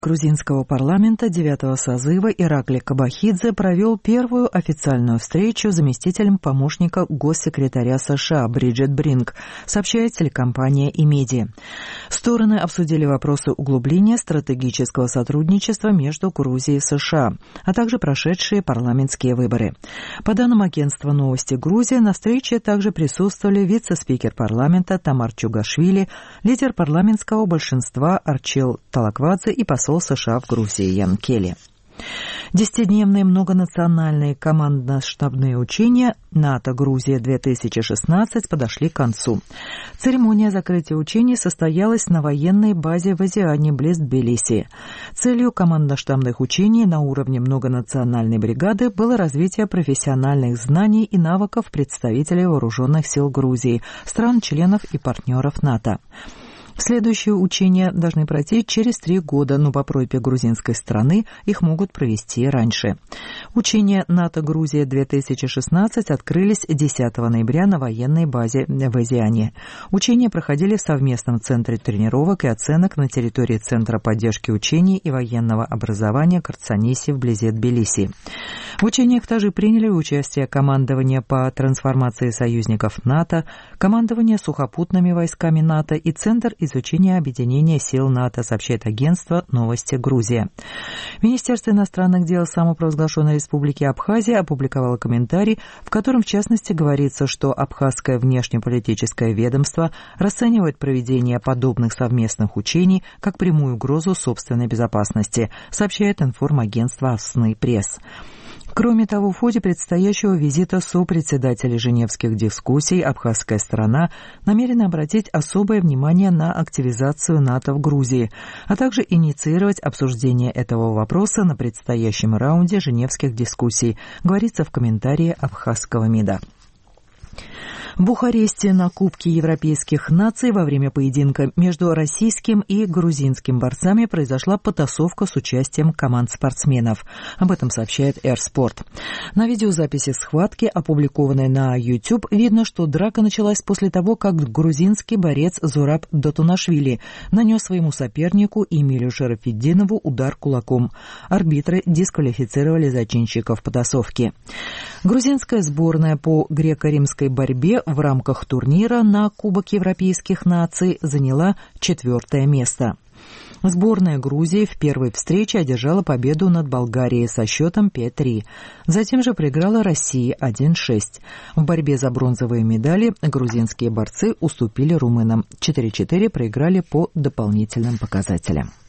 Грузинского парламента 9-го созыва Иракли Кабахидзе провел первую официальную встречу с заместителем помощника госсекретаря США Бриджит Бринк, сообщает телекомпания Имеди. Стороны обсудили вопросы углубления стратегического сотрудничества между Грузией и США, а также прошедшие парламентские выборы. По данным агентства «Новости Грузии», на встрече также присутствовали вице-спикер парламента Тамар Чугашвили, лидер парламентского большинства Арчил Талаквадзе и посол США в Грузии Ян Келли. 10-дневные многонациональные командно-штабные учения НАТО-Грузия-2016 подошли к концу. Церемония закрытия учений состоялась на военной базе в Азиане близ Тбилиси. Целью командно-штабных учений на уровне многонациональной бригады было развитие профессиональных знаний и навыков представителей вооруженных сил Грузии, стран-членов и партнеров НАТО. Следующие учения должны пройти через 3 года, но по просьбе грузинской страны их могут провести раньше. Учения НАТО-Грузия-2016 открылись 10 ноября на военной базе в Азиане. Учения проходили в совместном центре тренировок и оценок на территории Центра поддержки учений и военного образования Карцаниси вблизи Тбилиси. В учениях также приняли участие командование по трансформации союзников НАТО, командование сухопутными войсками НАТО и Центр изучения объединения сил НАТО, сообщает агентство «Новости Грузия». Министерство иностранных дел самопровозглашенной республики Абхазия опубликовало комментарий, в котором в частности говорится, что абхазское внешнеполитическое ведомство расценивает проведение подобных совместных учений как прямую угрозу собственной безопасности, сообщает информагентство «Асны Пресс». Кроме того, в ходе предстоящего визита сопредседателей женевских дискуссий абхазская сторона намерена обратить особое внимание на активизацию НАТО в Грузии, а также инициировать обсуждение этого вопроса на предстоящем раунде женевских дискуссий, говорится в комментарии абхазского МИДа. В Бухаресте на Кубке европейских наций во время поединка между российским и грузинским борцами произошла потасовка с участием команд спортсменов. Об этом сообщает Airsport. На видеозаписи схватки, опубликованной на YouTube, видно, что драка началась после того, как грузинский борец Зураб Дотунашвили нанес своему сопернику Эмилю Шарафетдинову удар кулаком. Арбитры дисквалифицировали зачинщиков потасовки. Грузинская сборная по греко-римской борьбе в рамках турнира на Кубок европейских наций заняла 4-е место. Сборная Грузии в первой встрече одержала победу над Болгарией со счетом 5-3. Затем же проиграла России 1-6. В борьбе за бронзовые медали грузинские борцы уступили румынам. 4-4 проиграли по дополнительным показателям.